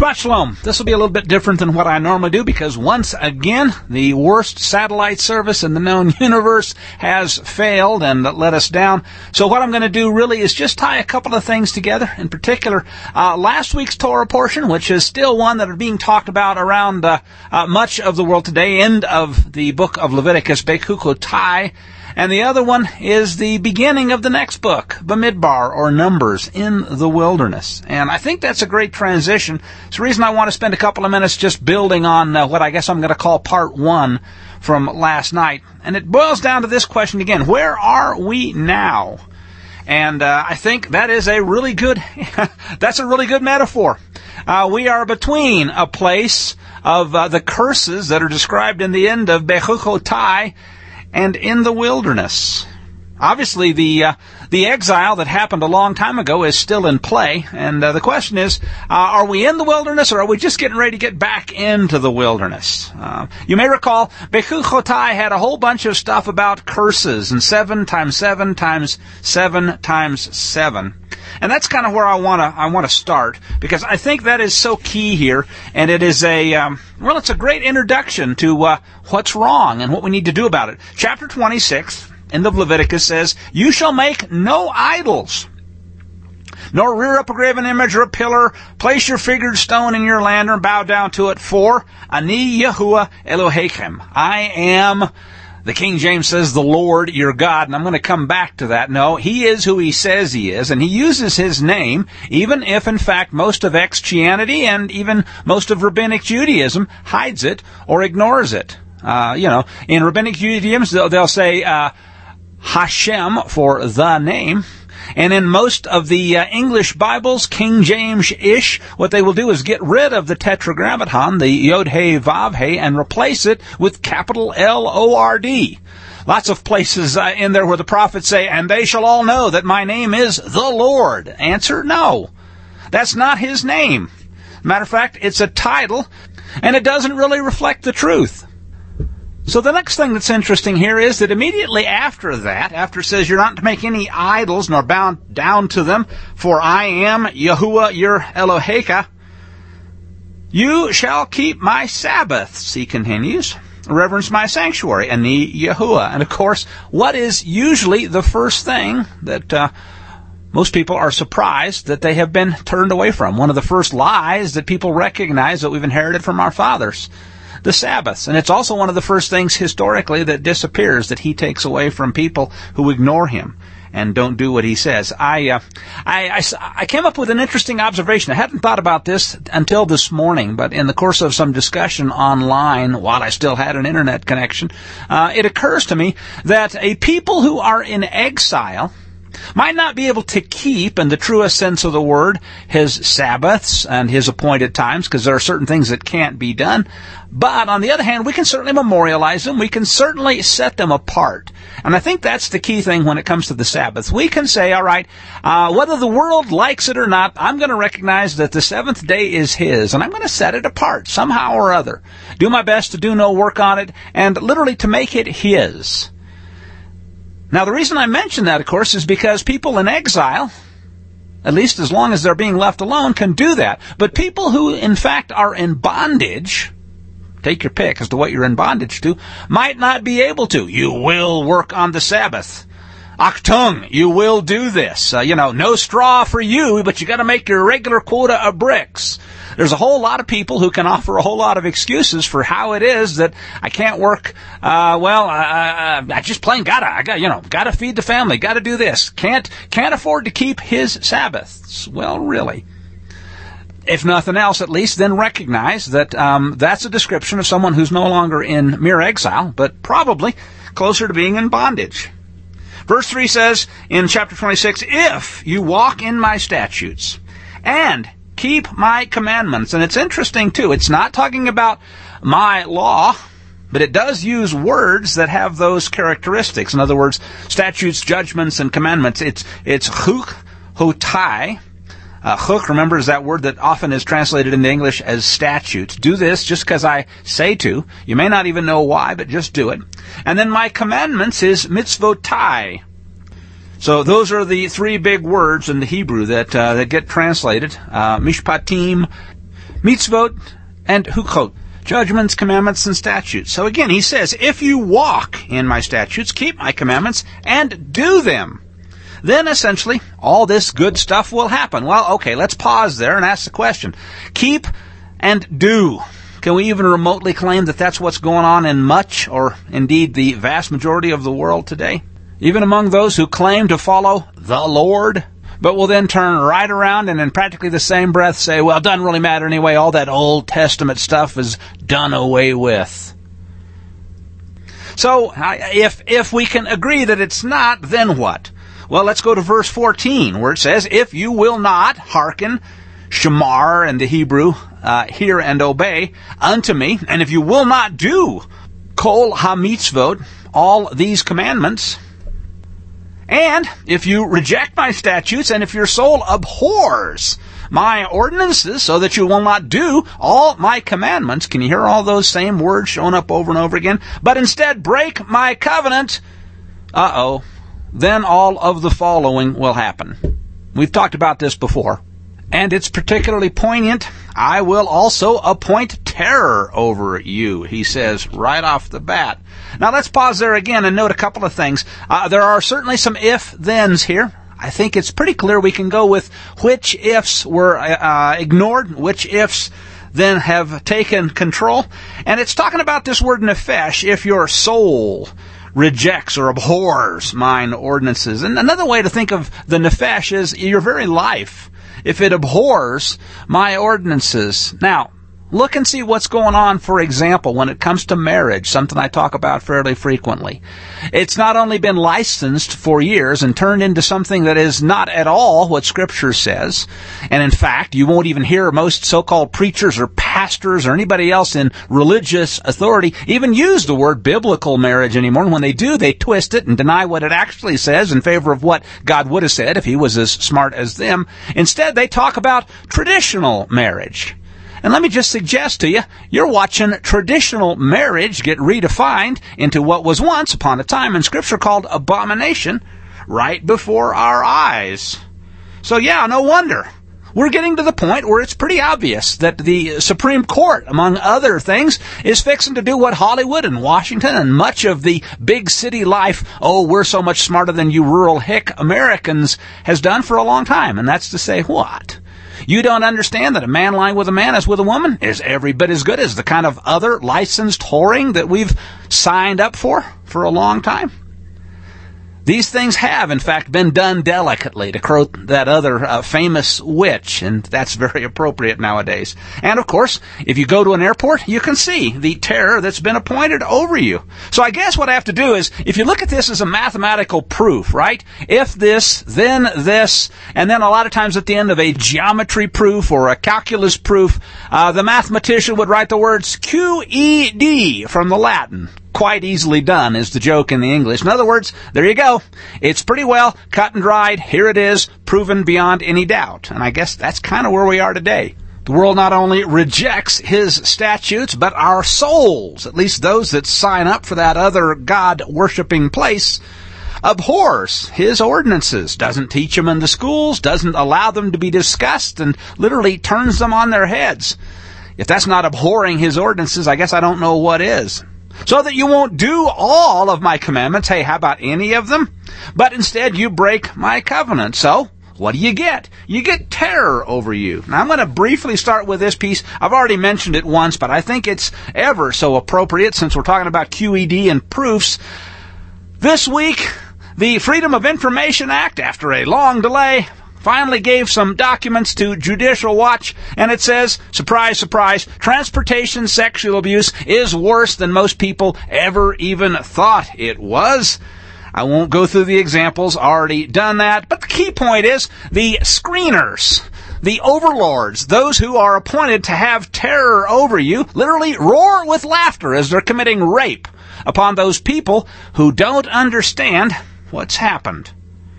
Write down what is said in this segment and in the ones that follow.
Shabbat Shalom. This will be a little bit different than what I normally do because once again, the worst satellite service in the known universe has failed and let us down. So what I'm going to do really is just tie a couple of things together. In particular, last week's Torah portion, which is still one that are being talked about around much of the world today, end of the book of Leviticus, Bechukotai. And the other one is the beginning of the next book, Bamidbar, or Numbers, in the wilderness. And I think that's a great transition. It's the reason I want to spend a couple of minutes just building on what I guess I'm going to call part one from last night. And it boils down to this question again: where are we now? And I think that is a really good, that's a really good metaphor. We are between a place of the curses that are described in the end of Bechukotai and in the wilderness. Obviously, the exile that happened a long time ago is still in play, and the question is, are we in the wilderness, or are we just getting ready to get back into the wilderness? You may recall, Bechukotai had a whole bunch of stuff about curses, and 7 times 7 times 7 times 7. And that's kind of where I want to start, because I think that is so key here, and it is it's a great introduction to what's wrong and what we need to do about it. Chapter 26, end of Leviticus, says, "You shall make no idols, nor rear up a graven image or a pillar, place your figured stone in your land, or bow down to it, for Ani Yahuwah Elohechem, I am," the King James says, "the Lord your God," and I'm going to come back to that. No, he is who he says he is, and he uses his name, even if, in fact, most of Christianity and even most of Rabbinic Judaism hides it or ignores it. In Rabbinic Judaism, they'll say Hashem for the name. And in most of the English Bibles, King James-ish, what they will do is get rid of the tetragrammaton, the Yod-He, Vav-He, and replace it with capital L-O-R-D. Lots of places in there where the prophets say, "And they shall all know that my name is the Lord." Answer, no. That's not his name. Matter of fact, it's a title, and it doesn't really reflect the truth. So the next thing that's interesting here is that immediately after that, after it says you're not to make any idols nor bow down to them, for I am Yahuwah your Eloheka, you shall keep my Sabbaths, he continues, reverence my sanctuary, Ani Yahuwah. And of course, what is usually the first thing that most people are surprised that they have been turned away from? One of the first lies that people recognize that we've inherited from our fathers. The Sabbaths. And it's also one of the first things historically that disappears, that he takes away from people who ignore him and don't do what he says. I came up with an interesting observation. I hadn't thought about this until this morning, but in the course of some discussion online, while I still had an internet connection, it occurs to me that a people who are in exile might not be able to keep, in the truest sense of the word, his Sabbaths and his appointed times, because there are certain things that can't be done. But on the other hand, we can certainly memorialize them. We can certainly set them apart. And I think that's the key thing when it comes to the Sabbath. We can say, all right, whether the world likes it or not, I'm going to recognize that the seventh day is his, and I'm going to set it apart somehow or other. Do my best to do no work on it, and literally to make it his. Now, the reason I mention that, of course, is because people in exile, at least as long as they're being left alone, can do that. But people who, in fact, are in bondage, take your pick as to what you're in bondage to, might not be able to. You will work on the Sabbath. Achtung, you will do this. No straw for you, but you got to make your regular quota of bricks. There's a whole lot of people who can offer a whole lot of excuses for how it is that I can't work. I just plain gotta feed the family, gotta do this. Can't afford to keep his Sabbaths. Well, really. If nothing else, at least then recognize that that's a description of someone who's no longer in mere exile, but probably closer to being in bondage. Verse 3 says in chapter 26, "If you walk in my statutes and keep my commandments." And it's interesting, too. It's not talking about my law, but it does use words that have those characteristics. In other words, statutes, judgments, and commandments. It's chuk, hotai. Chuk, remember, is that word that often is translated into English as statutes. Do this just because I say to. You may not even know why, but just do it. And then my commandments is mitzvotai. So those are the three big words in the Hebrew that get translated. Mishpatim, mitzvot and hukot, judgments, commandments, and statutes. So again, he says, if you walk in my statutes, keep my commandments, and do them, then essentially all this good stuff will happen. Well, okay, let's pause there and ask the question. Keep and do. Can we even remotely claim that that's what's going on in much, or indeed the vast majority of the world today? Even among those who claim to follow the Lord, but will then turn right around and in practically the same breath say, well, it doesn't really matter anyway, all that Old Testament stuff is done away with. So, if we can agree that it's not, then what? Well, let's go to verse 14, where it says, if you will not hearken, shamar in the Hebrew, hear and obey, unto me, and if you will not do kol ha-mitzvot, all these commandments, and if you reject my statutes, and if your soul abhors my ordinances, so that you will not do all my commandments, can you hear all those same words shown up over and over again? But instead break my covenant, then all of the following will happen. We've talked about this before, and it's particularly poignant. I will also appoint terror over you, he says right off the bat. Now let's pause there again and note a couple of things. There are certainly some if-thens here. I think it's pretty clear we can go with which ifs were ignored, which ifs then have taken control. And it's talking about this word nefesh, if your soul rejects or abhors mine ordinances. And another way to think of the nefesh is your very life, if it abhors my ordinances. Now, look and see what's going on, for example, when it comes to marriage, something I talk about fairly frequently. It's not only been licensed for years and turned into something that is not at all what Scripture says, and in fact, you won't even hear most so-called preachers or pastors or anybody else in religious authority even use the word biblical marriage anymore. And when they do, they twist it and deny what it actually says in favor of what God would have said if he was as smart as them. Instead, they talk about traditional marriage. And let me just suggest to you, you're watching traditional marriage get redefined into what was once upon a time in Scripture called abomination right before our eyes. So yeah, no wonder. We're getting to the point where it's pretty obvious that the Supreme Court, among other things, is fixing to do what Hollywood and Washington and much of the big city life, we're so much smarter than you rural hick Americans, has done for a long time. And that's to say what? You don't understand that a man lying with a man as with a woman is every bit as good as the kind of other licensed whoring that we've signed up for a long time? These things have, in fact, been done delicately, to quote that other famous witch, and that's very appropriate nowadays. And, of course, if you go to an airport, you can see the terror that's been appointed over you. So I guess what I have to do is, if you look at this as a mathematical proof, right? If this, then this, and then a lot of times at the end of a geometry proof or a calculus proof, the mathematician would write the words QED from the Latin. Quite easily done is the joke in the English. In other words, there you go. It's pretty well cut and dried. Here it is, proven beyond any doubt. And I guess that's kind of where we are today. The world not only rejects his statutes, but our souls, at least those that sign up for that other God-worshipping place, abhors his ordinances, doesn't teach them in the schools, doesn't allow them to be discussed, and literally turns them on their heads. If that's not abhorring his ordinances, I guess I don't know what is. So that you won't do all of my commandments. Hey, how about any of them? But instead you break my covenant. So, what do you get? You get terror over you. Now I'm going to briefly start with this piece. I've already mentioned it once, but I think it's ever so appropriate since we're talking about QED and proofs. This week, the Freedom of Information Act, after a long delay, finally gave some documents to Judicial Watch, and it says, surprise, surprise, transportation sexual abuse is worse than most people ever even thought it was. I won't go through the examples, already done that, but the key point is the screeners, the overlords, those who are appointed to have terror over you, literally roar with laughter as they're committing rape upon those people who don't understand what's happened.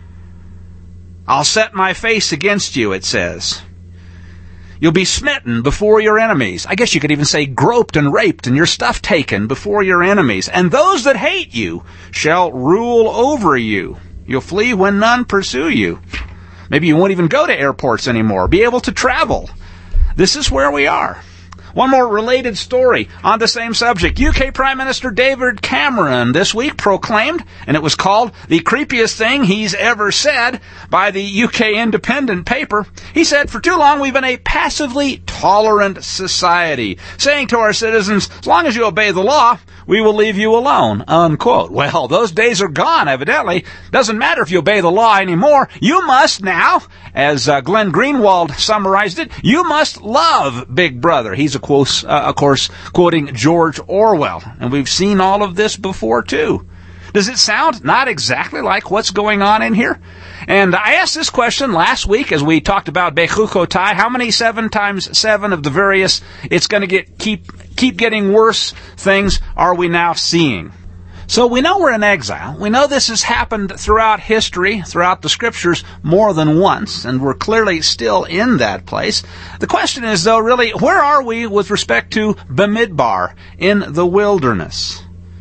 I'll set my face against you, it says. You'll be smitten before your enemies. I guess you could even say groped and raped and your stuff taken before your enemies. And those that hate you shall rule over you. You'll flee when none pursue you. Maybe you won't even go to airports anymore, be able to travel. this is where we are. One more related story on the same subject. UK Prime Minister David Cameron this week proclaimed, and it was called the creepiest thing he's ever said by the UK Independent paper. He said, for too long we've been a passively tolerant society, saying to our citizens, as long as you obey the law, we will leave you alone, unquote. Well, those days are gone, evidently. Doesn't matter if you obey the law anymore. You must now, as Glenn Greenwald summarized it, you must love Big Brother. He's, of course, quoting George Orwell. And we've seen all of this before, too. Does it sound not exactly like what's going on in here? And I asked this question last week as we talked about Bechukotai. How many 7 times 7 of the various it's going to keep getting worse things are we now seeing? So we know we're in exile. We know this has happened throughout history, throughout the scriptures, more than once, and we're clearly still in that place. The question is, though, really, where are we with respect to Bamidbar in the wilderness?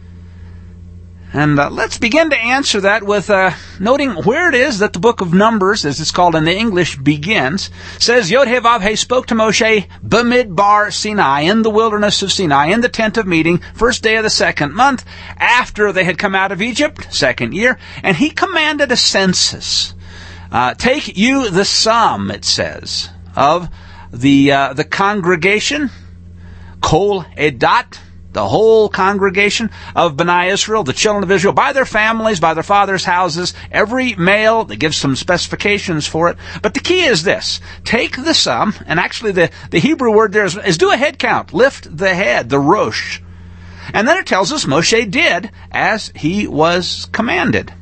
And let's begin to answer that with noting where it is that the book of Numbers, as it's called in the English, begins. It says, Yod-Heh-Vav-Heh spoke to Moshe Bamidbar Sinai, in the wilderness of Sinai, in the tent of meeting, first day of the 2nd month, after they had come out of Egypt, 2nd year, and he commanded a census. Take you the sum, it says, of the congregation, Kol Edat, the whole congregation of Bnei Israel, the children of Israel, by their families, by their fathers' houses, every male. They give some specifications for it. But the key is this. Take the sum, and actually the Hebrew word there is do a head count. Lift the head, the rosh. And then it tells us Moshe did as he was commanded.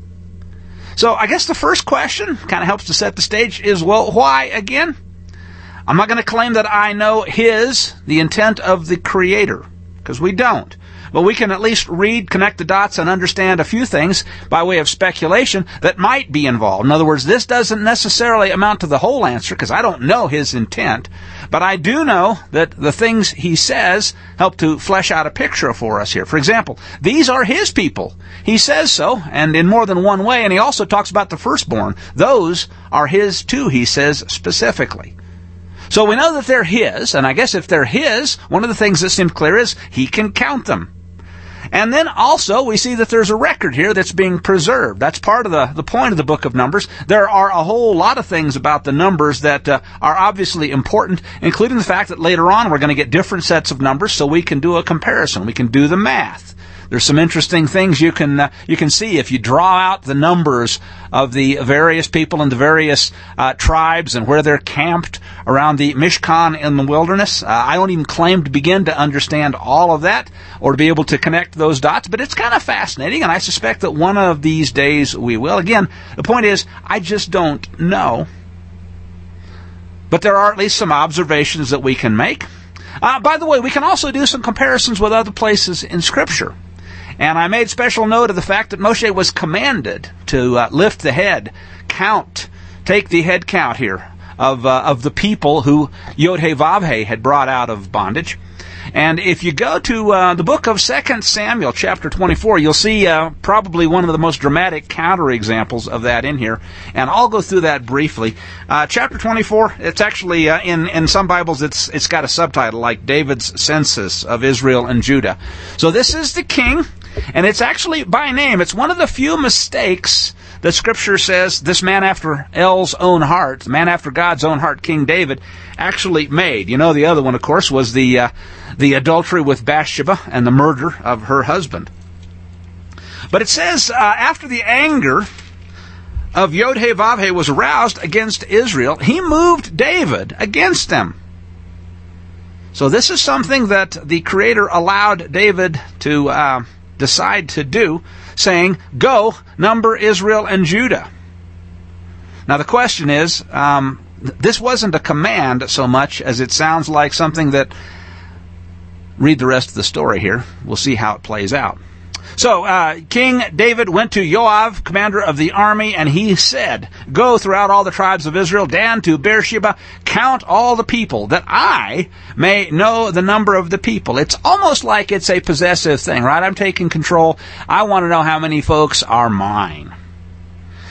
So I guess the first question kind of helps to set the stage is, well, why again? I'm not going to claim that I know the intent of the Creator, because we don't. But we can at least read, connect the dots, and understand a few things by way of speculation that might be involved. In other words, this doesn't necessarily amount to the whole answer, because I don't know his intent. But I do know that the things he says help to flesh out a picture for us here. For example, these are his people. He says so, and in more than one way, and he also talks about the firstborn. Those are his too, he says specifically. So we know that they're his, and I guess if they're his, one of the things that seems clear is he can count them. And then also we see that there's a record here that's being preserved. That's part of the point of the book of Numbers. There are a whole lot of things about the numbers that are obviously important, including the fact that later on we're going to get different sets of numbers so we can do a comparison. We can do the math. There's some interesting things you can see if you draw out the numbers of the various people and the various tribes and where they're camped around the Mishkan in the wilderness. I don't even claim to begin to understand all of that or to be able to connect those dots, but it's kind of fascinating, and I suspect that one of these days we will. Again, the point is, I just don't know. But there are at least some observations that we can make. By the way, we can also do some comparisons with other places in Scripture. And I made special note of the fact that Moshe was commanded to lift the head, take the head count here of the people who Yod-Heh-Vav-Heh had brought out of bondage. And if you go to the book of 2 Samuel, chapter 24, you'll see probably one of the most dramatic counterexamples of that in here. And I'll go through that briefly. Chapter 24, it's actually, in some Bibles, it's got a subtitle like David's Census of Israel and Judah. So this is the king, and it's actually by name. It's one of the few mistakes that Scripture says this man after El's own heart, the man after God's own heart, King David, actually made. You know, the other one, of course, was the adultery with Bathsheba and the murder of her husband. But it says, after the anger of Yod-Heh-Vav-Heh was aroused against Israel, he moved David against them. So this is something that the Creator allowed David to decide to do, saying, go, number Israel and Judah. Now the question is, this wasn't a command so much as it sounds like something that, read the rest of the story here, we'll see how it plays out. So, King David went to Joab, commander of the army, and he said, go throughout all the tribes of Israel, Dan to Beersheba, count all the people, that I may know the number of the people. It's almost like it's a possessive thing, right? I'm taking control. I want to know how many folks are mine.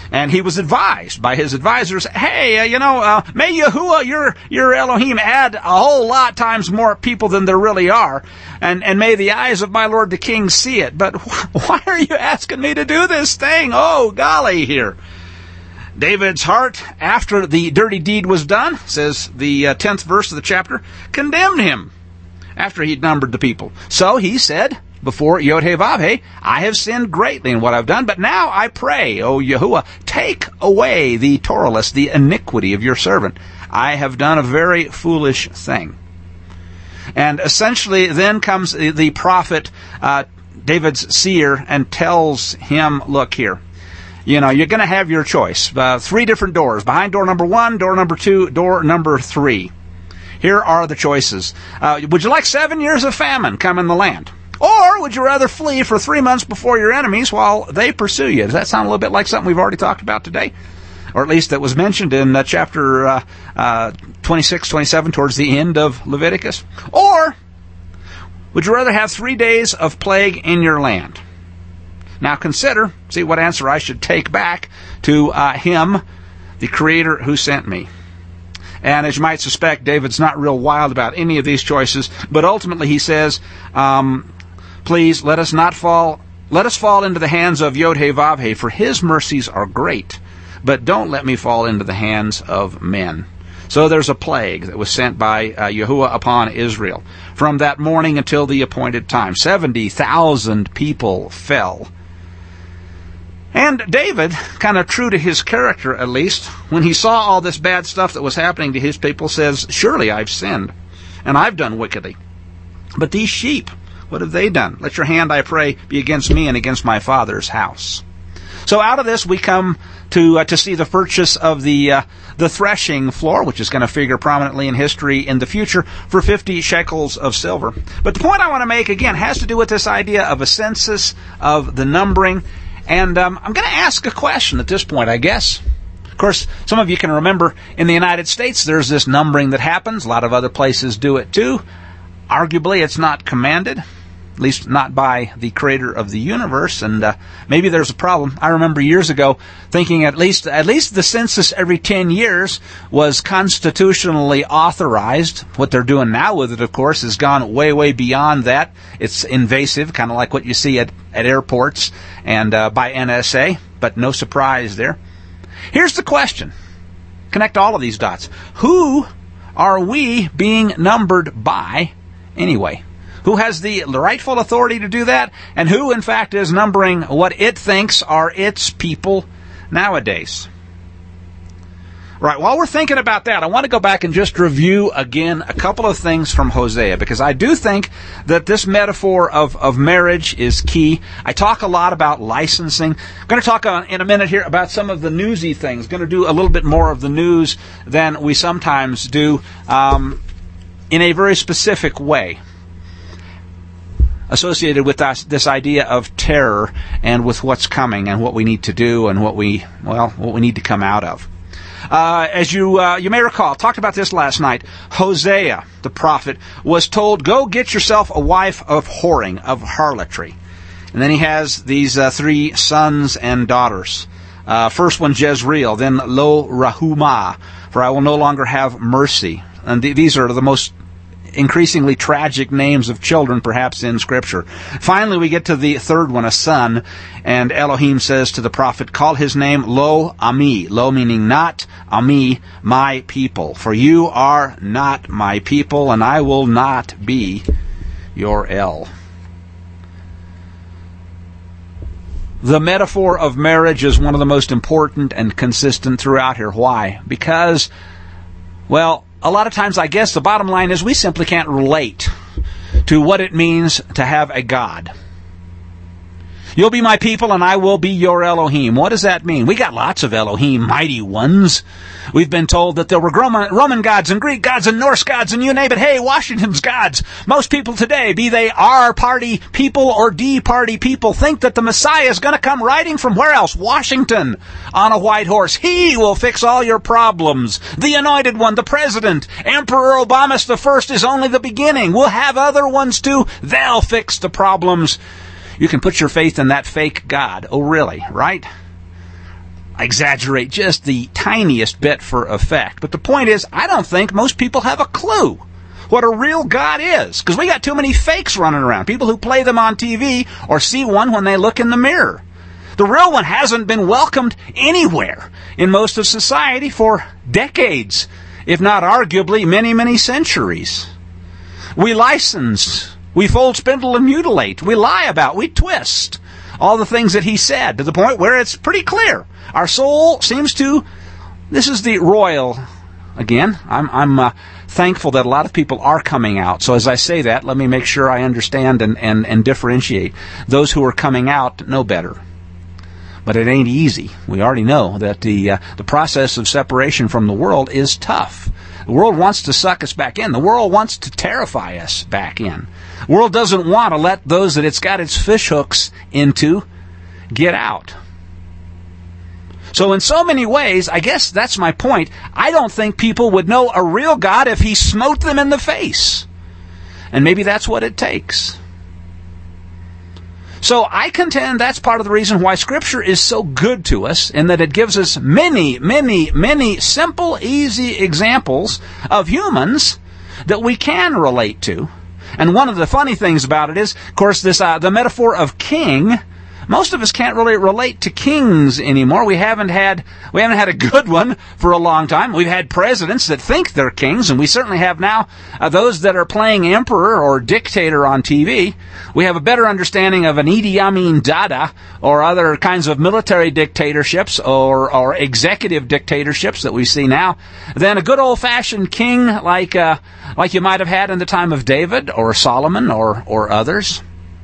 And he was advised by his advisors, hey, may Yahuwah, your Elohim, add a whole lot times more people than there really are. And may the eyes of my lord the king see it. But why are you asking me to do this thing? Oh, golly here. David's heart, after the dirty deed was done, says the 10th verse of the chapter, condemned him after he'd numbered the people. So he said before Yod-Heh-Vav-Heh, I have sinned greatly in what I've done, but now I pray, O Yahuwah, take away the Torahless, the iniquity of your servant. I have done a very foolish thing. And essentially then comes the prophet, David's seer, and tells him, look here, you're going to have your choice. 3 different doors. Behind door number 1, door number 2, door number 3. Here are the choices. Would you like 7 years of famine come in the land? Or would you rather flee for 3 months before your enemies while they pursue you? Does that sound a little bit like something we've already talked about today? Or at least that was mentioned in chapter 26, 27, towards the end of Leviticus? Or would you rather have 3 days of plague in your land? Now consider, see what answer I should take back to him, the Creator who sent me. And as you might suspect, David's not real wild about any of these choices, but ultimately he says, please let us fall into the hands of Yod-Heh-Vav-Heh, for his mercies are great, but don't let me fall into the hands of men. So there's a plague that was sent by Yahuwah upon Israel. From that morning until the appointed time, 70,000 people fell. And David, kind of true to his character at least, when he saw all this bad stuff that was happening to his people, says, surely I've sinned, and I've done wickedly. But these sheep, what have they done? Let your hand, I pray, be against me and against my father's house. So out of this we come to see the purchase of the threshing floor, which is going to figure prominently in history in the future, for 50 shekels of silver. But the point I want to make, again, has to do with this idea of a census, of the numbering. And I'm going to ask a question at this point, I guess. Of course, some of you can remember in the United States there's this numbering that happens. A lot of other places do it too. Arguably, it's not commanded, at least not by the Creator of the universe, and maybe there's a problem. I remember years ago thinking at least the census every 10 years was constitutionally authorized. What they're doing now with it, of course, has gone way, way beyond that. It's invasive, kind of like what you see at airports and by NSA, but no surprise there. Here's the question. Connect all of these dots. Who are we being numbered by anyway? Who has the rightful authority to do that? And who, in fact, is numbering what it thinks are its people nowadays? Right, while we're thinking about that, I want to go back and just review again a couple of things from Hosea, because I do think that this metaphor of marriage is key. I talk a lot about licensing. I'm going to talk in a minute here about some of the newsy things. I'm going to do a little bit more of the news than we sometimes do in a very specific way, associated with this idea of terror and with what's coming and what we need to do and what we need to come out of. As you may recall, talked about this last night. Hosea, the prophet, was told, go get yourself a wife of whoring, of harlotry. And then he has these 3 sons and daughters. First one, Jezreel, then Lo Rahumah, for I will no longer have mercy. And these are the most increasingly tragic names of children, perhaps, in Scripture. Finally, we get to the third one, a son, and Elohim says to the prophet, call his name Lo Ami, Lo meaning not, Ami, my people. For you are not my people, and I will not be your El. The metaphor of marriage is one of the most important and consistent throughout here. Why? Because, well, a lot of times, I guess, the bottom line is we simply can't relate to what it means to have a God. You'll be my people and I will be your Elohim. What does that mean? We got lots of Elohim, mighty ones. We've been told that there were Roman gods and Greek gods and Norse gods and you name it. Hey, Washington's gods. Most people today, be they R-party people or D-party people, think that the Messiah is going to come riding from where else? Washington on a white horse. He will fix all your problems. The anointed one, the president, Emperor Obama I is only the beginning. We'll have other ones too. They'll fix the problems. You can put your faith in that fake God. Oh, really? Right? exaggerate just the tiniest bit for effect. But the point is, I don't think most people have a clue what a real God is, because we got too many fakes running around, people who play them on TV or see one when they look in the mirror. The real one hasn't been welcomed anywhere in most of society for decades, if not arguably many, many centuries. We license, we fold, spindle, and mutilate. We lie about, we twist all the things that he said, to the point where it's pretty clear. Our soul seems to, this is the royal, again, I'm thankful that a lot of people are coming out. So as I say that, let me make sure I understand and differentiate. Those who are coming out know better. But it ain't easy. We already know that the process of separation from the world is tough. The world wants to suck us back in. The world wants to terrify us back in. The world doesn't want to let those that it's got its fish hooks into get out. So in so many ways, I guess that's my point, I don't think people would know a real God if he smote them in the face. And maybe that's what it takes. So I contend that's part of the reason why Scripture is so good to us, in that it gives us many, many, many simple, easy examples of humans that we can relate to. And one of the funny things about it is, of course, this the metaphor of king. Most of us can't really relate to kings anymore. We haven't had a good one for a long time. We've had presidents that think they're kings, and we certainly have now those that are playing emperor or dictator on TV. We have a better understanding of an Idi Amin Dada or other kinds of military dictatorships or executive dictatorships that we see now than a good old-fashioned king like you might have had in the time of David or Solomon or others.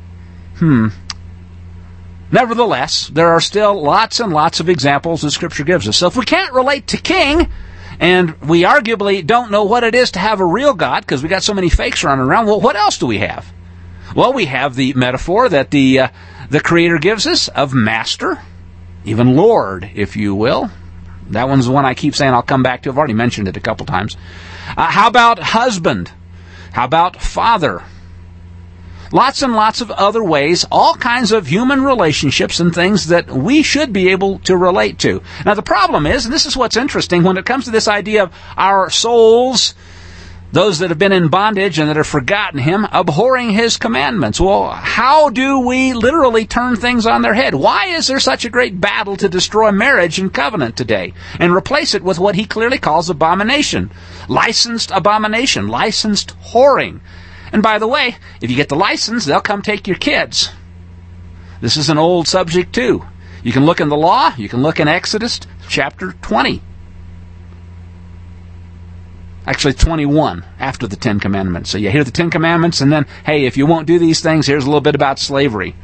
Nevertheless, there are still lots and lots of examples that Scripture gives us. So if we can't relate to king, and we arguably don't know what it is to have a real God, because we got so many fakes running around, well, what else do we have? Well, we have the metaphor that the Creator gives us of master, even Lord, if you will. That one's the one I keep saying I'll come back to. I've already mentioned it a couple times. How about husband? How about father? Lots and lots of other ways, all kinds of human relationships and things that we should be able to relate to. Now the problem is, and this is what's interesting, when it comes to this idea of our souls, those that have been in bondage and that have forgotten him, abhorring his commandments. Well, how do we literally turn things on their head? Why is there such a great battle to destroy marriage and covenant today and replace it with what he clearly calls abomination? Licensed abomination, licensed whoring. And by the way, if you get the license, they'll come take your kids. This is an old subject too. You can look in the law, you can look in Exodus chapter 20. Actually 21, after the Ten Commandments. So you hear the Ten Commandments, and then, hey, if you won't do these things, here's a little bit about slavery.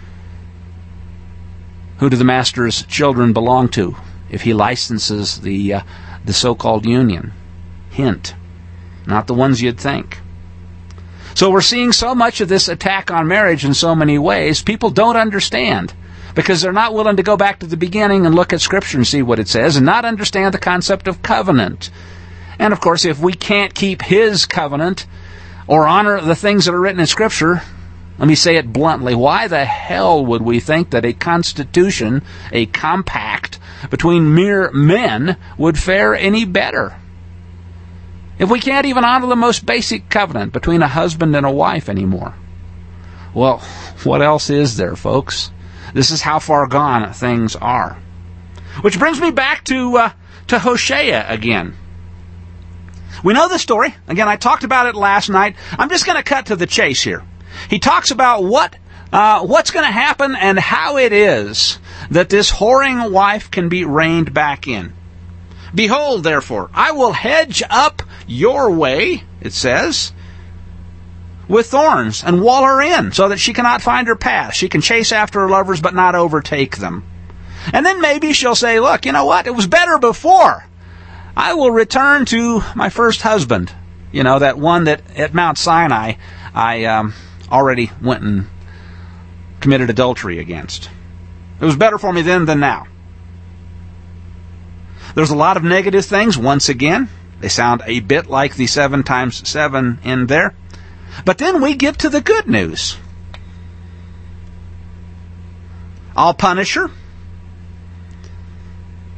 Who do the master's children belong to if he licenses the so-called union? Hint, not the ones you'd think. So we're seeing so much of this attack on marriage in so many ways, people don't understand, because they're not willing to go back to the beginning and look at Scripture and see what it says, and not understand the concept of covenant. And of course, if we can't keep his covenant or honor the things that are written in Scripture, let me say it bluntly, why the hell would we think that a constitution, a compact between mere men would fare any better? If we can't even honor the most basic covenant between a husband and a wife anymore, well, what else is there, folks? This is how far gone things are. Which brings me back to Hosea again. We know the story. Again, I talked about it last night. I'm just going to cut to the chase here. He talks about what's going to happen and how it is that this whoring wife can be reined back in. Behold, therefore, I will hedge up your way, it says, with thorns, and wall her in, so that she cannot find her path. She can chase after her lovers, but not overtake them. And then maybe she'll say, look, you know what? It was better before. I will return to my first husband. You know, that one that at Mount Sinai I already went and committed adultery against. It was better for me then than now. There's a lot of negative things, once again. They sound a bit like the 7 times 7 in there. But then we get to the good news. I'll punish her.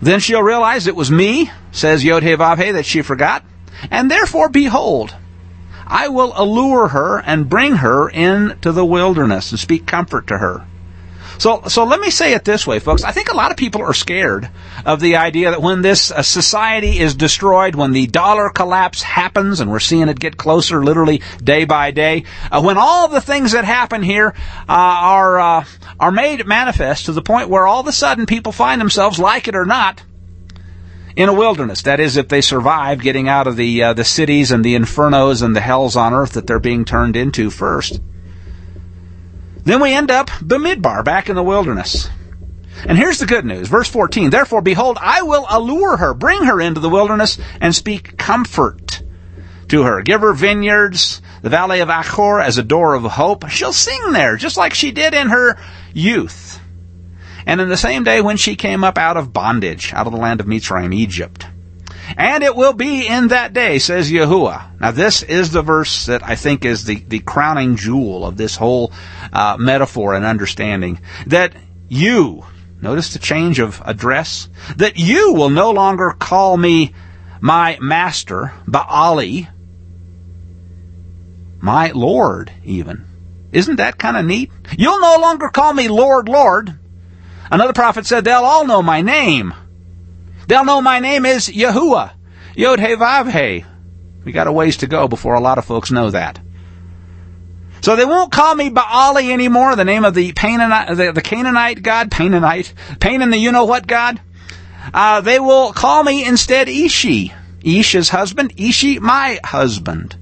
Then she'll realize it was me, says Yod-Heh-Vav-Heh, that she forgot. And therefore, behold, I will allure her and bring her into the wilderness and speak comfort to her. So let me say it this way, folks. I think a lot of people are scared of the idea that when this society is destroyed, when the dollar collapse happens, and we're seeing it get closer literally day by day, when all the things that happen here are made manifest to the point where all of a sudden people find themselves, like it or not, in a wilderness. That is, if they survive getting out of the cities and the infernos and the hells on earth that they're being turned into first. Then we end up Bamidbar, back in the wilderness. And here's the good news. Verse 14, therefore, behold, I will allure her, bring her into the wilderness, and speak comfort to her. Give her vineyards, the valley of Achor as a door of hope. She'll sing there, just like she did in her youth. And in the same day when she came up out of bondage, out of the land of Mitzrayim, Egypt. And it will be in that day, says Yahuwah. Now this is the verse that I think is the crowning jewel of this whole metaphor and understanding. That you, notice the change of address, that you will no longer call me my master, Baali, my Lord even. Isn't that kind of neat? You'll no longer call me Lord, Lord. Another prophet said, they'll all know my name. They'll know my name is Yahuwah, Yod-Heh-Vav-Heh. We got a ways to go before a lot of folks know that. So they won't call me Baali anymore, the name of the Canaanite god, Pain in the you-know-what god. They will call me instead Ishi. Ish is husband, Ishi my husband.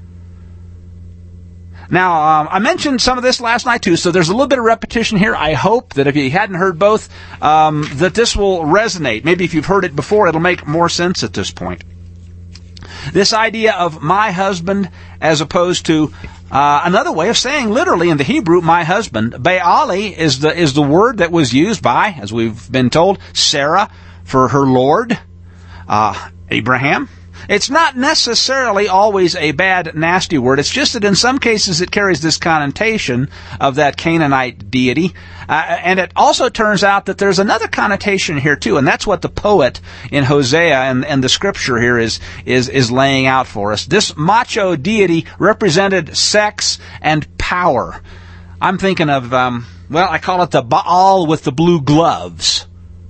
Now, I mentioned some of this last night too, so there's a little bit of repetition here. I hope that if you hadn't heard both, that this will resonate. Maybe if you've heard it before, it'll make more sense at this point. This idea of my husband as opposed to another way of saying literally in the Hebrew, my husband. Baali is the word that was used by, as we've been told, Sarah for her Lord, Abraham. It's not necessarily always a bad, nasty word. It's just that in some cases it carries this connotation of that Canaanite deity. And it also turns out that there's another connotation here too, and that's what the poet in Hosea and the scripture here is laying out for us. This macho deity represented sex and power. I'm thinking of, I call it the Baal with the blue gloves.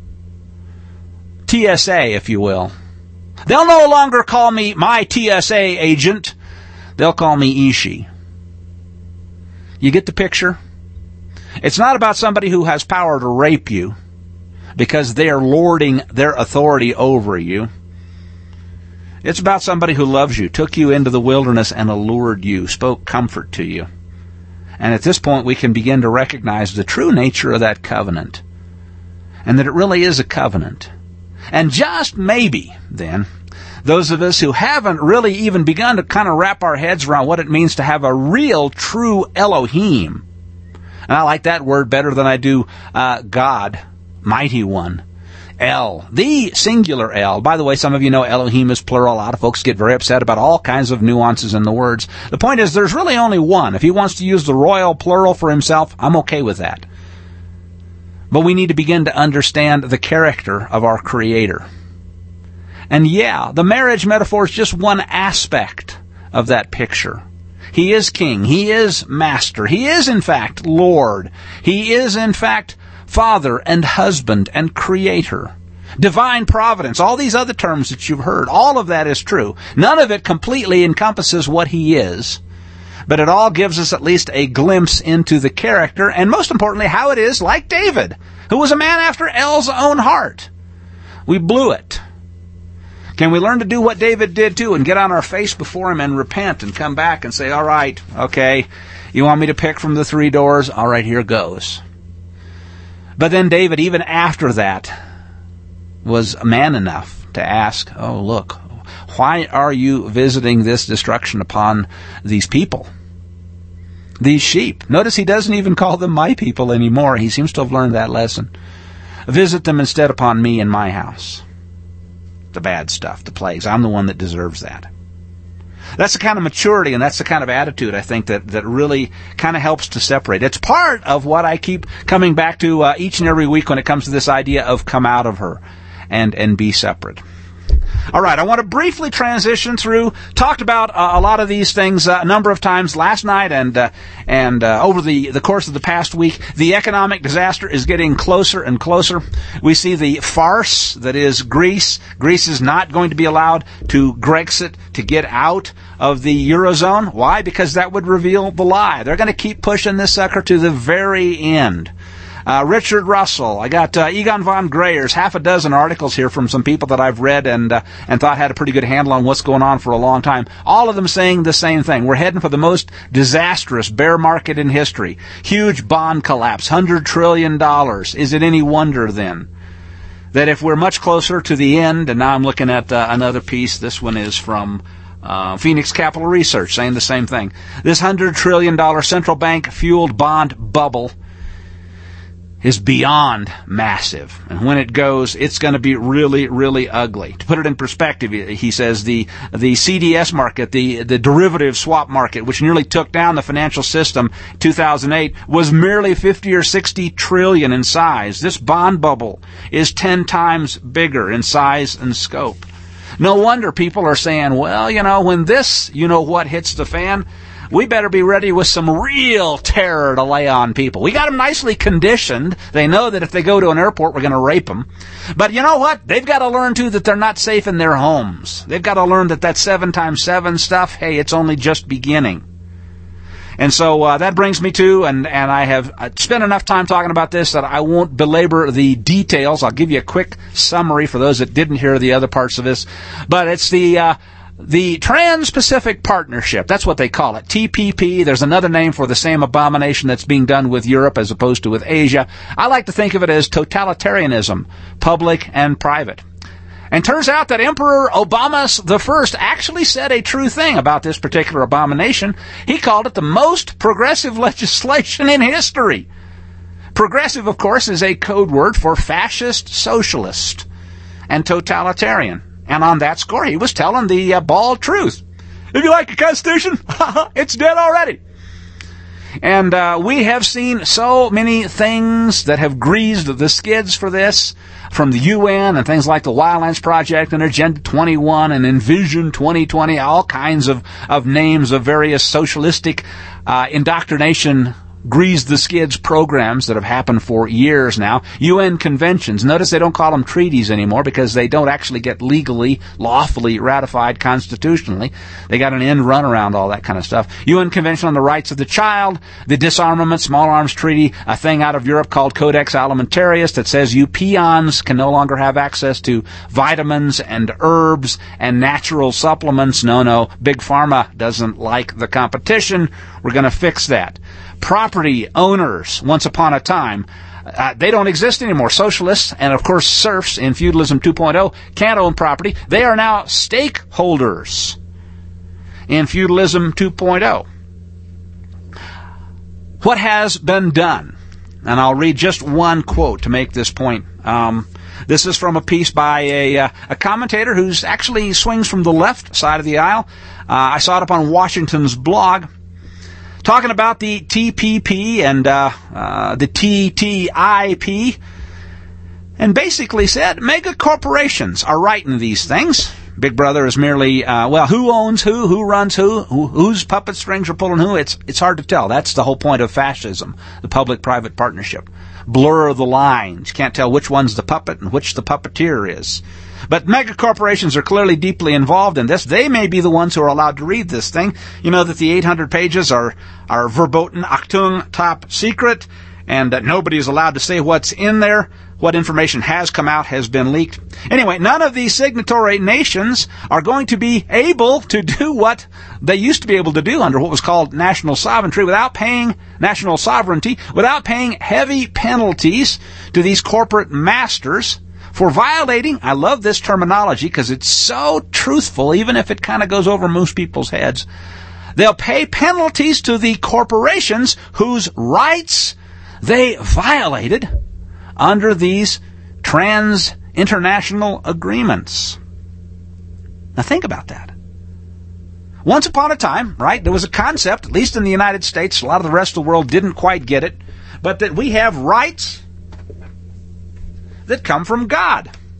TSA, if you will. They'll no longer call me my TSA agent. They'll call me Ishi. You get the picture? It's not about somebody who has power to rape you because they are lording their authority over you. It's about somebody who loves you, took you into the wilderness and allured you, spoke comfort to you. And at this point we can begin to recognize the true nature of that covenant. And that it really is a covenant. And just maybe, then, those of us who haven't really even begun to kind of wrap our heads around what it means to have a real, true Elohim. And I like that word better than I do God, Mighty One. El, the singular El. By the way, some of you know Elohim is plural. A lot of folks get very upset about all kinds of nuances in the words. The point is, there's really only one. If he wants to use the royal plural for himself, I'm okay with that. But we need to begin to understand the character of our Creator. And yeah, the marriage metaphor is just one aspect of that picture. He is king. He is master. He is, in fact, Lord. He is, in fact, father and husband and creator. Divine providence, all these other terms that you've heard, all of that is true. None of it completely encompasses what he is. But it all gives us at least a glimpse into the character, and most importantly, how it is like David, who was a man after El's own heart. We blew it. Can we learn to do what David did too and get on our face before him and repent and come back and say, all right, okay, you want me to pick from the 3 doors? All right, here goes. But then David, even after that, was man enough to ask, oh, look, why are you visiting this destruction upon these people? These sheep. Notice he doesn't even call them my people anymore. He seems to have learned that lesson. Visit them instead upon me and my house. The bad stuff, the plagues. I'm the one that deserves that. That's the kind of maturity and that's the kind of attitude, I think, that really kind of helps to separate. It's part of what I keep coming back to each and every week when it comes to this idea of come out of her. and be separate. All right, I want to briefly transition through. Talked about a lot of these things a number of times last night and over the course of the past week. The economic disaster is getting closer and closer. We see the farce that is Greece. Greece is not going to be allowed to Grexit, to get out of the Eurozone. Why? Because that would reveal the lie. They're going to keep pushing this sucker to the very end. Richard Russell. I got Egon von Greyer's half a dozen articles here from some people that I've read and thought had a pretty good handle on what's going on for a long time. All of them saying the same thing. We're heading for the most disastrous bear market in history. Huge bond collapse, $100 trillion. Is it any wonder then that if we're much closer to the end, and now I'm looking at another piece. This one is from Phoenix Capital Research saying the same thing. This $100 trillion central bank fueled bond bubble is beyond massive. And when it goes, it's going to be really, really ugly. To put it in perspective, he says the CDS market, the derivative swap market, which nearly took down the financial system in 2008, was merely 50 or 60 trillion in size. This bond bubble is 10 times bigger in size and scope. No wonder people are saying, well, when this, what hits the fan, we better be ready with some real terror to lay on people. We got them nicely conditioned. They know that if they go to an airport, we're going to rape them. But you know what? They've got to learn, too, that they're not safe in their homes. They've got to learn that 7x7 stuff, hey, it's only just beginning. And so that brings me to, and I have spent enough time talking about this that I won't belabor the details. I'll give you a quick summary for those that didn't hear the other parts of this. But it's the Trans-Pacific Partnership, that's what they call it, TPP. There's another name for the same abomination that's being done with Europe as opposed to with Asia. I like to think of it as totalitarianism, public and private. And turns out that Emperor Obama I actually said a true thing about this particular abomination. He called it the most progressive legislation in history. Progressive, of course, is a code word for fascist, socialist, and totalitarian. And on that score, he was telling the bald truth. If you like the Constitution, it's dead already. And we have seen so many things that have greased the skids for this, from the UN and things like the Wildlands Project and Agenda 21 and Envision 2020, all kinds of names of various socialistic indoctrination grease the skids programs that have happened for years now. UN conventions. Notice they don't call them treaties anymore because they don't actually get legally, lawfully ratified constitutionally. They got an end run around all that kind of stuff. UN Convention on the Rights of the Child, the Disarmament Small Arms Treaty, a thing out of Europe called Codex Alimentarius that says you peons can no longer have access to vitamins and herbs and natural supplements. No, Big Pharma doesn't like the competition. We're going to fix that. Property owners, once upon a time, they don't exist anymore. Socialists and, of course, serfs in Feudalism 2.0 can't own property. They are now stakeholders in Feudalism 2.0. What has been done? And I'll read just one quote to make this point. This is from a piece by a commentator who's actually swings from the left side of the aisle. I saw it up on Washington's blog. Talking about the TPP and the TTIP, and basically said mega corporations are writing these things. Big Brother is merely, who owns who runs whose puppet strings are pulling who. It's hard to tell. That's the whole point of fascism, the public-private partnership. Blur the lines. You can't tell which one's the puppet and which the puppeteer is. But mega corporations are clearly deeply involved in this. They may be the ones who are allowed to read this thing. You know that the 800 pages are verboten, Achtung, top secret, and that nobody is allowed to say what's in there. What information has come out has been leaked. Anyway, none of these signatory nations are going to be able to do what they used to be able to do under what was called national sovereignty without paying heavy penalties to these corporate masters for violating, I love this terminology because it's so truthful, even if it kind of goes over most people's heads. They'll pay penalties to the corporations whose rights they violated under these trans-international agreements. Now think about that. Once upon a time, right, there was a concept, at least in the United States, a lot of the rest of the world didn't quite get it, but that we have rights that come from God.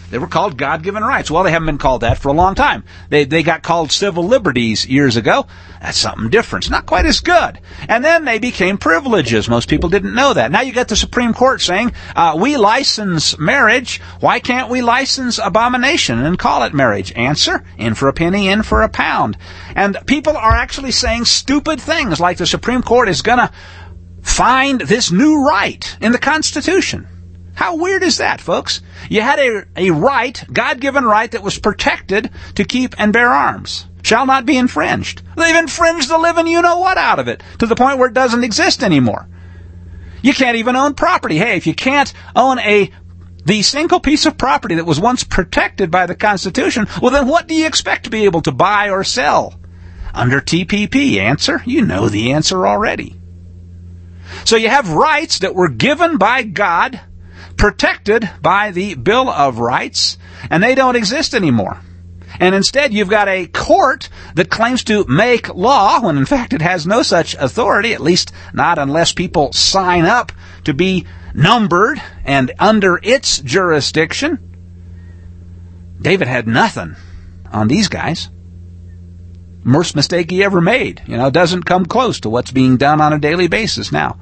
They were called God-given rights. Well, they haven't been called that for a long time. They got called civil liberties years ago. That's something different. It's not quite as good. And then they became privileges. Most people didn't know that. Now you got the Supreme Court saying, we license marriage. Why can't we license abomination and call it marriage? Answer, in for a penny, in for a pound. And people are actually saying stupid things like the Supreme Court is going to find this new right in the Constitution. How weird is that, folks? You had a right, God-given right, that was protected to keep and bear arms. Shall not be infringed. They've infringed the living you-know-what out of it, to the point where it doesn't exist anymore. You can't even own property. Hey, if you can't own the single piece of property that was once protected by the Constitution, well then what do you expect to be able to buy or sell? Under TPP, answer? You know the answer already. So you have rights that were given by God, protected by the Bill of Rights, and they don't exist anymore. And instead you've got a court that claims to make law when in fact it has no such authority, at least not unless people sign up to be numbered and under its jurisdiction. David had nothing on these guys. Worst mistake he ever made. Doesn't come close to what's being done on a daily basis now.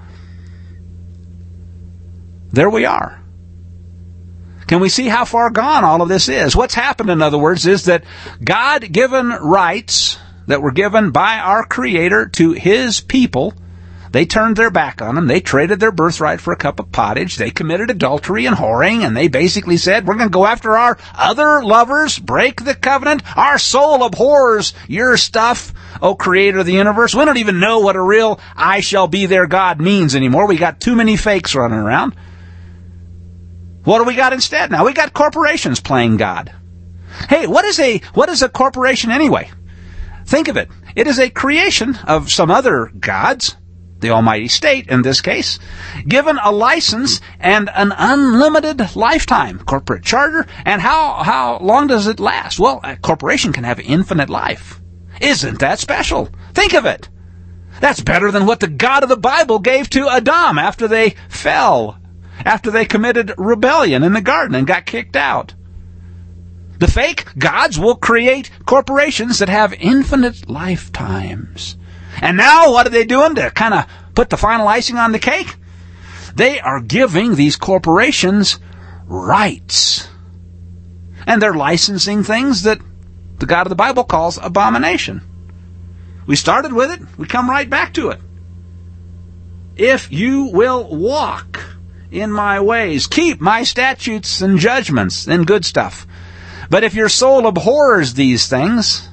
There we are. Can we see how far gone all of this is? What's happened, in other words, is that God-given rights that were given by our Creator to His people, they turned their back on them. They traded their birthright for a cup of pottage. They committed adultery and whoring, and they basically said, we're going to go after our other lovers, break the covenant. Our soul abhors your stuff, O Creator of the universe. We don't even know what a real I shall be their God means anymore. We got too many fakes running around. What do we got instead now? We got corporations playing God. Hey, what is a corporation anyway? Think of it. It is a creation of some other gods, the almighty state in this case, given a license and an unlimited lifetime corporate charter. And how long does it last? Well, a corporation can have infinite life. Isn't that special? Think of it. That's better than what the God of the Bible gave to Adam after they fell, after they committed rebellion in the garden and got kicked out. The fake gods will create corporations that have infinite lifetimes. And now what are they doing to kind of put the final icing on the cake? They are giving these corporations rights. And they're licensing things that the God of the Bible calls abomination. We started with it. We come right back to it. If you will walk in my ways, keep my statutes and judgments, and good stuff. But if your soul abhors these things,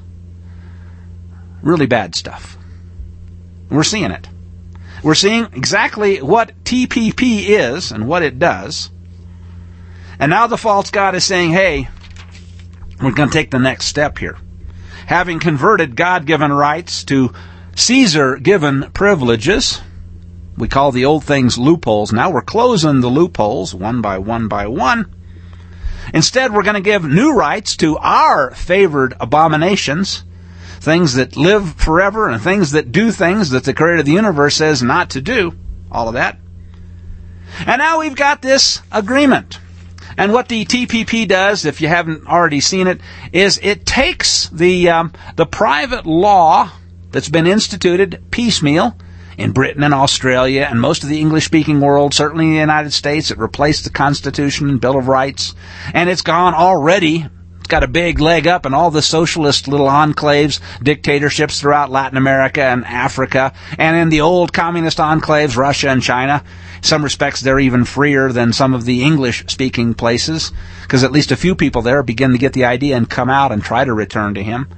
really bad stuff. We're seeing it. We're seeing exactly what TPP is and what it does. And now the false god is saying, hey, we're going to take the next step here. Having converted God-given rights to Caesar-given privileges, we call the old things loopholes. Now we're closing the loopholes one by one by one. Instead, we're going to give new rights to our favored abominations, things that live forever and things that do things that the Creator of the universe says not to do. All of that. And now we've got this agreement. And what the TPP does, if you haven't already seen it, is it takes the private law that's been instituted piecemeal in Britain and Australia and most of the English-speaking world, certainly in the United States. It replaced the Constitution and Bill of Rights. And it's gone already. It's got a big leg up in all the socialist little enclaves, dictatorships throughout Latin America and Africa, and in the old communist enclaves, Russia and China. In some respects, they're even freer than some of the English-speaking places, because at least a few people there begin to get the idea and come out and try to return to Him.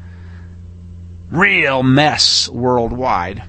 Real mess worldwide.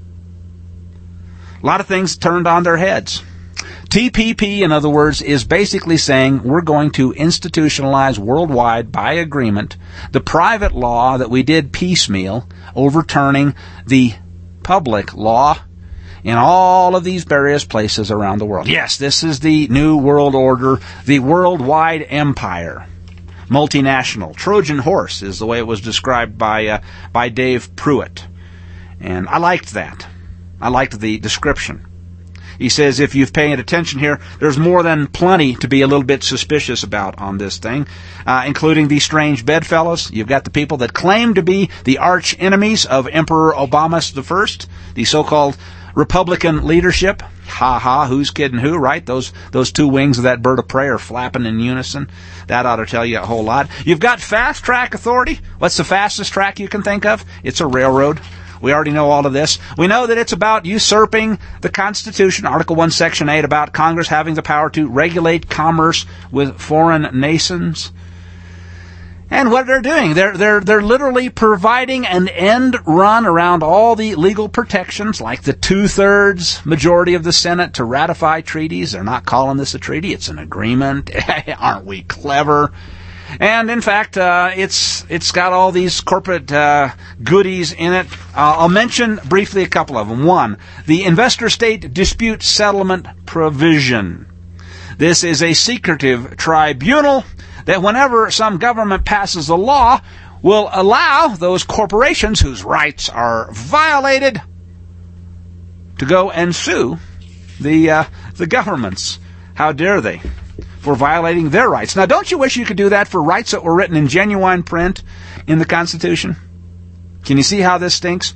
A lot of things turned on their heads. TPP, in other words, is basically saying we're going to institutionalize worldwide by agreement the private law that we did piecemeal, overturning the public law in all of these various places around the world. Yes, this is the new world order, the worldwide empire. Multinational. Trojan horse is the way it was described by Dave Pruitt. And I liked that. I liked the description. He says if you've paid attention here, there's more than plenty to be a little bit suspicious about on this thing, including these strange bedfellows. You've got the people that claim to be the arch enemies of Emperor Obama I, the so-called Republican leadership. Ha ha, who's kidding who, right? Those two wings of that bird of prey are flapping in unison. That ought to tell you a whole lot. You've got fast track authority. What's the fastest track you can think of? It's a railroad. We already know all of this. We know that it's about usurping the Constitution, Article 1, Section 8, about Congress having the power to regulate commerce with foreign nations. And what they're doing, they're literally providing an end run around all the legal protections, like the 2/3 majority of the Senate to ratify treaties. They're not calling this a treaty; it's an agreement. Aren't we clever? And in fact, it's got all these corporate goodies in it. I'll mention briefly a couple of them. One, the investor-state dispute settlement provision. This is a secretive tribunal that whenever some government passes a law will allow those corporations whose rights are violated to go and sue the governments. How dare they? For violating their rights. Now, don't you wish you could do that for rights that were written in genuine print in the Constitution? Can you see how this stinks?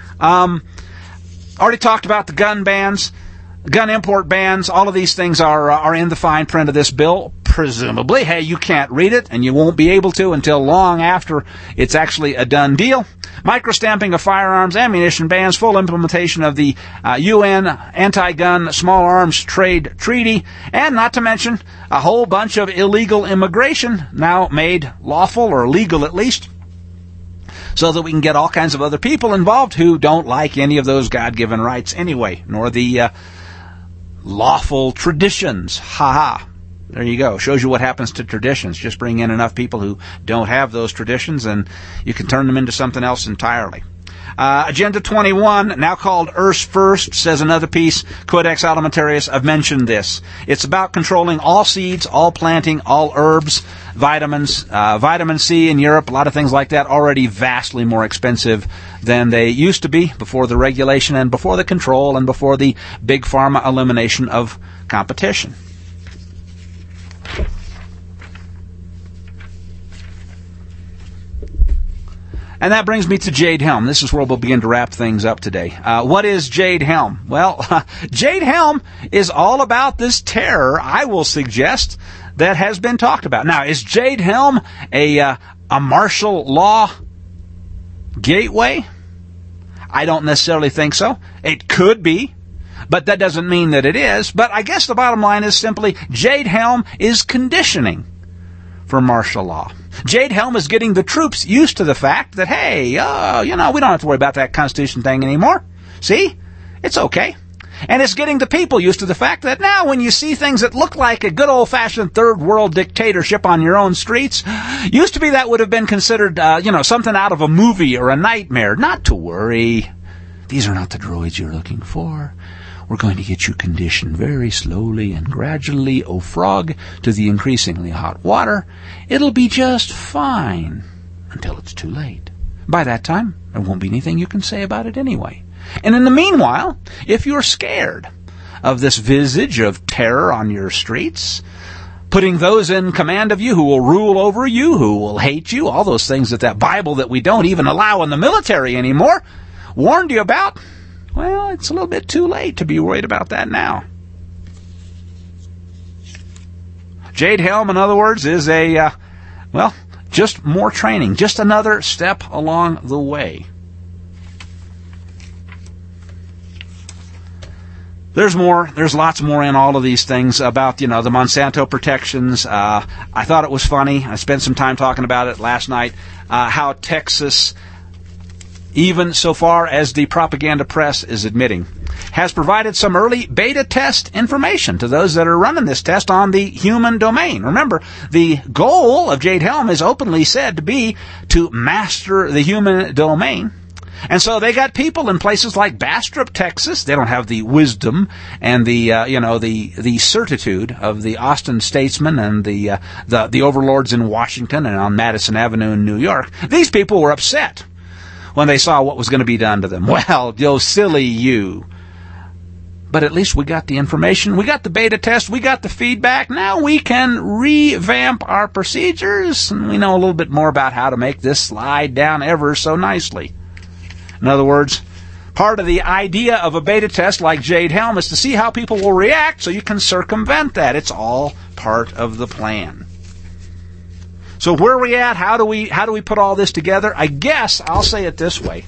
Already talked about the gun bans, gun import bans. All of these things are in the fine print of this bill. Presumably, hey, you can't read it, and you won't be able to until long after it's actually a done deal. Microstamping of firearms, ammunition bans, full implementation of the UN Anti-Gun Small Arms Trade Treaty, and not to mention a whole bunch of illegal immigration now made lawful, or legal at least, so that we can get all kinds of other people involved who don't like any of those God-given rights anyway, nor the lawful traditions. Ha-ha. There you go. Shows you what happens to traditions. Just bring in enough people who don't have those traditions, and you can turn them into something else entirely. Agenda 21, now called Earth First, says another piece, Codex Alimentarius. I've mentioned this. It's about controlling all seeds, all planting, all herbs, vitamins, vitamin C in Europe, a lot of things like that, already vastly more expensive than they used to be before the regulation and before the control and before the big pharma elimination of competition. And that brings me to Jade Helm. This is where we'll begin to wrap things up today. What is Jade Helm? Well, Jade Helm is all about this terror, I will suggest, that has been talked about. Now, is Jade Helm a martial law gateway? I don't necessarily think so. It could be, but that doesn't mean that it is. But I guess the bottom line is simply Jade Helm is conditioning for martial law. Jade Helm is getting the troops used to the fact that, hey, we don't have to worry about that Constitution thing anymore. See? It's okay. And it's getting the people used to the fact that now when you see things that look like a good old-fashioned third world dictatorship on your own streets, used to be that would have been considered, something out of a movie or a nightmare. Not to worry. These are not the droids you're looking for. We're going to get you conditioned very slowly and gradually, oh frog, to the increasingly hot water. It'll be just fine until it's too late. By that time, there won't be anything you can say about it anyway. And in the meanwhile, if you're scared of this visage of terror on your streets, putting those in command of you who will rule over you, who will hate you, all those things that Bible that we don't even allow in the military anymore, warned you about, well, it's a little bit too late to be worried about that now. Jade Helm, in other words, is just more training, just another step along the way. There's more. There's lots more in all of these things about, the Monsanto protections. I thought it was funny. I spent some time talking about it last night, how Texas, even so far as the propaganda press is admitting, has provided some early beta test information to those that are running this test on the human domain. Remember, the goal of Jade Helm is openly said to be to master the human domain. And so they got people in places like Bastrop, Texas. They don't have the wisdom and the certitude of the Austin statesmen and the overlords in Washington and on Madison Avenue in New York. These people were upset when they saw what was going to be done to them. Well, silly you. But at least we got the information, we got the beta test, we got the feedback. Now we can revamp our procedures, and we know a little bit more about how to make this slide down ever so nicely. In other words, part of the idea of a beta test like Jade Helm is to see how people will react so you can circumvent that. It's all part of the plan. So where are we at? How do we put all this together? I guess I'll say it this way.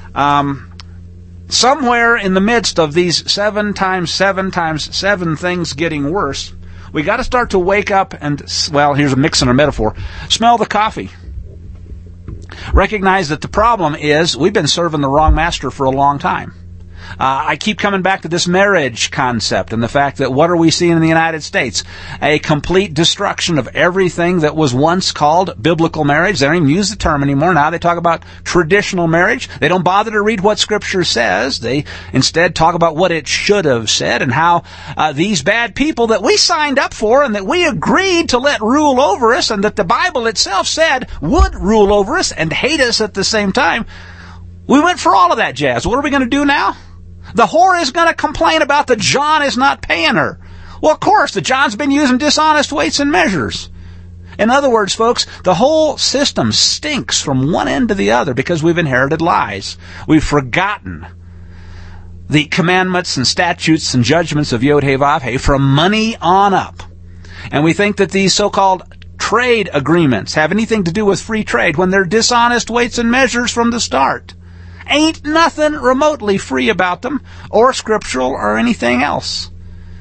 Somewhere in the midst of these 7 times 7 times 7 things getting worse, we got to start to wake up and, well, here's a mix and a metaphor, smell the coffee. Recognize that the problem is we've been serving the wrong master for a long time. I keep coming back to this marriage concept and the fact that what are we seeing in the United States? A complete destruction of everything that was once called biblical marriage. They don't even use the term anymore. Now they talk about traditional marriage. They don't bother to read what Scripture says. They instead talk about what it should have said and how these bad people that we signed up for and that we agreed to let rule over us and that the Bible itself said would rule over us and hate us at the same time. We went for all of that jazz. What are we going to do now? The whore is going to complain about that John is not paying her. Well, of course, the John's been using dishonest weights and measures. In other words, folks, the whole system stinks from one end to the other because we've inherited lies. We've forgotten the commandments and statutes and judgments of Yod-Heh-Vav-Heh from money on up. And we think that these so-called trade agreements have anything to do with free trade when they're dishonest weights and measures from the start. Ain't nothing remotely free about them, or scriptural, or anything else.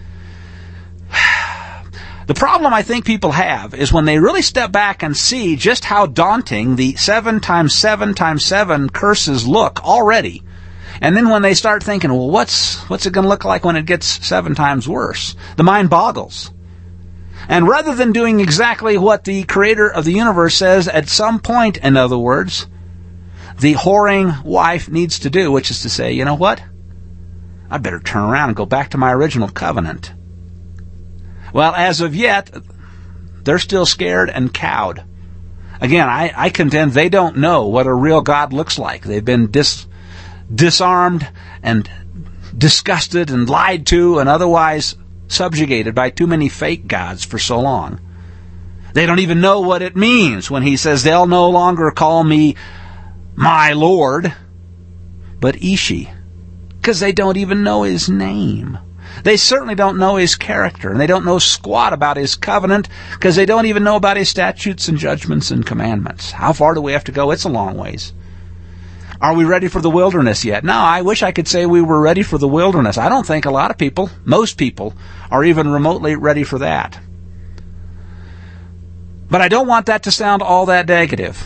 The problem I think people have is when they really step back and see just how daunting the 7 times 7 times 7 curses look already. And then when they start thinking, well, what's it going to look like when it gets 7 times worse? The mind boggles. And rather than doing exactly what the creator of the universe says at some point, in other words, the whoring wife needs to do, which is to say, you know what? I better turn around and go back to my original covenant. Well, as of yet, they're still scared and cowed. Again, I contend they don't know what a real God looks like. They've been disarmed and disgusted and lied to and otherwise subjugated by too many fake gods for so long. They don't even know what it means when he says they'll no longer call me my Lord, but Ishi, because they don't even know his name. They certainly don't know his character, and they don't know squat about his covenant, because they don't even know about his statutes and judgments and commandments. How far do we have to go? It's a long ways. Are we ready for the wilderness yet? No, I wish I could say we were ready for the wilderness. I don't think a lot of people, most people, are even remotely ready for that. But I don't want that to sound all that negative.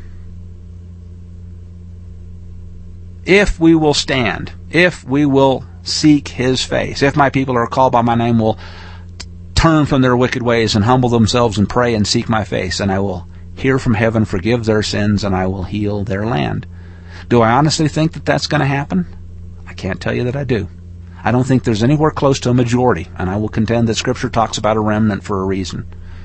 If we will stand, if we will seek his face, if my people are called by my name will turn from their wicked ways and humble themselves and pray and seek my face, and I will hear from heaven, forgive their sins, and I will heal their land. Do I honestly think that that's going to happen? I can't tell you that I do. I don't think there's anywhere close to a majority, and I will contend that Scripture talks about a remnant for a reason.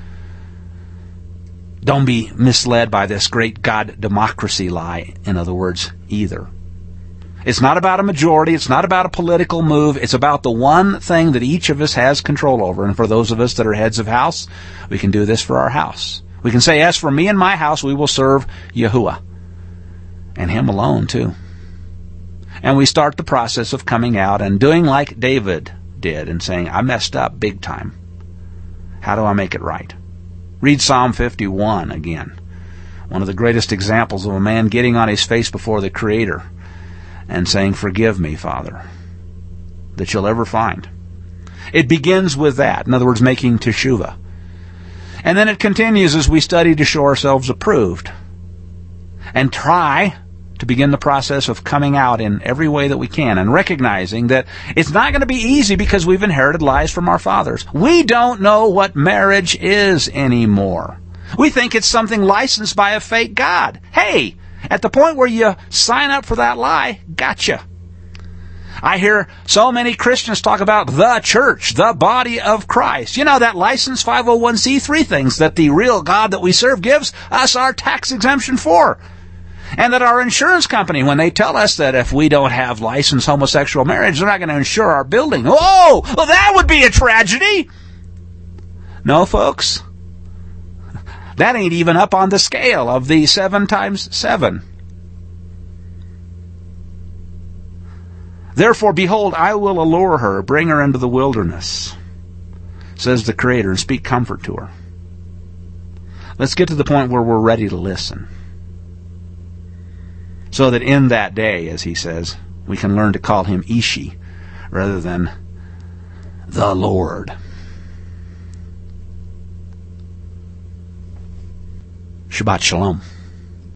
Don't be misled by this great God democracy lie, in other words, either. It's not about a majority. It's not about a political move. It's about the one thing that each of us has control over. And for those of us that are heads of house, we can do this for our house. We can say, as for me and my house, we will serve Yahuwah. And him alone, too. And we start the process of coming out and doing like David did and saying, I messed up big time. How do I make it right? Read Psalm 51 again. One of the greatest examples of a man getting on his face before the Creator and saying, forgive me, Father, that you'll ever find. It begins with that. In other words, making teshuvah. And then it continues as we study to show ourselves approved and try to begin the process of coming out in every way that we can and recognizing that it's not going to be easy because we've inherited lies from our fathers. We don't know what marriage is anymore. We think it's something licensed by a fake God. Hey, at the point where you sign up for that lie, gotcha. I hear so many Christians talk about the church, the body of Christ. You know, that licensed 501c3 things that the real God that we serve gives us our tax exemption for. And that our insurance company, when they tell us that if we don't have licensed homosexual marriage, they're not going to insure our building. Oh, well, that would be a tragedy. No, folks. That ain't even up on the scale of the 7 times 7. Therefore, behold, I will allure her, bring her into the wilderness, says the Creator, and speak comfort to her. Let's get to the point where we're ready to listen. So that in that day, as he says, we can learn to call him Ishi rather than the Lord. Shabbat Shalom.